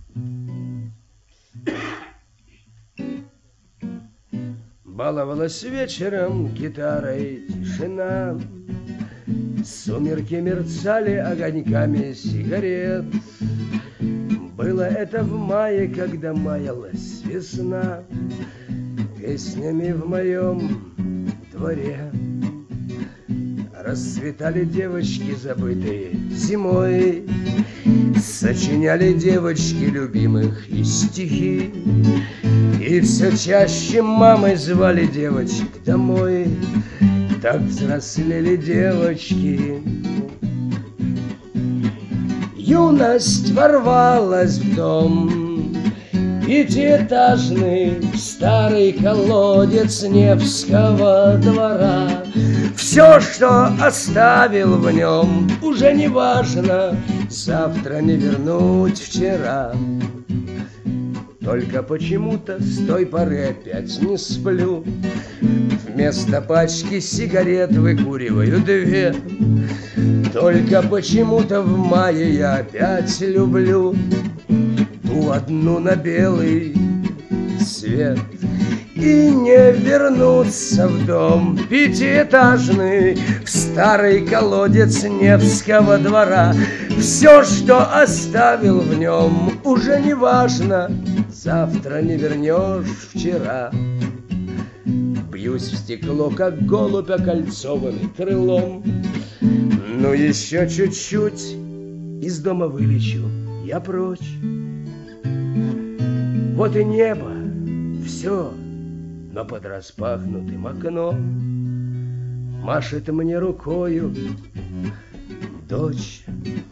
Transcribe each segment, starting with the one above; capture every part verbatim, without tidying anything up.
Баловалась вечером гитарой тишина, сумерки мерцали огоньками сигарет. Было это в мае, когда маялась весна песнями в моем дворе. Расцветали девочки, забытые зимой, сочиняли девочки любимых и стихи. И все чаще мамы звали девочек домой. Так взрослели девочки. Юность ворвалась в дом пятиэтажный, старый колодец Невского двора. Все, что оставил в нем, уже не важно, завтра не вернуть вчера. Только почему-то с той поры опять не сплю. Вместо пачки сигарет выкуриваю две. Только почему-то в мае я опять люблю ту одну на белый свет. И не вернуться в дом пятиэтажный, в старый колодец Невского двора. Все, что оставил в нем, уже не важно, завтра не вернешь вчера. Бьюсь в стекло, как голубь, окольцованный крылом. Ну еще чуть-чуть, из дома вылечу я прочь. Вот и небо, все, но под распахнутым окном машет мне рукою дочь.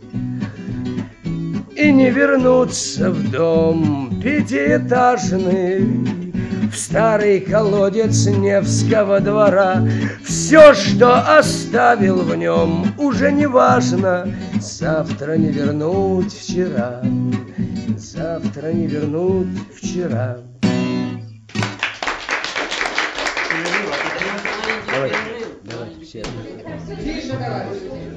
И не вернуться в дом пятиэтажный, в старый колодец Невского двора. Все, что оставил в нем, уже не важно, завтра не вернуть вчера, завтра не вернуть вчера. Давайте, давайте, все.